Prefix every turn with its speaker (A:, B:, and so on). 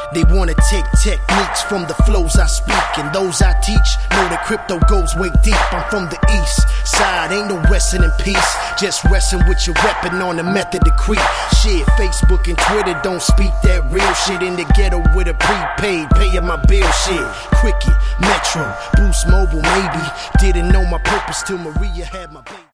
A: They wanna take techniques from the flows I speak, and those I teach know that crypto goes way deep. I'm from the east side, ain't no resting in peace, just resting with your weapon on the method to creep. Shit, Facebook and Twitter don't speak that real shit. In the ghetto with a prepaid, paying my bill shit. Cricket, Metro, Boost Mobile maybe. Didn't know my purpose till Maria had my baby.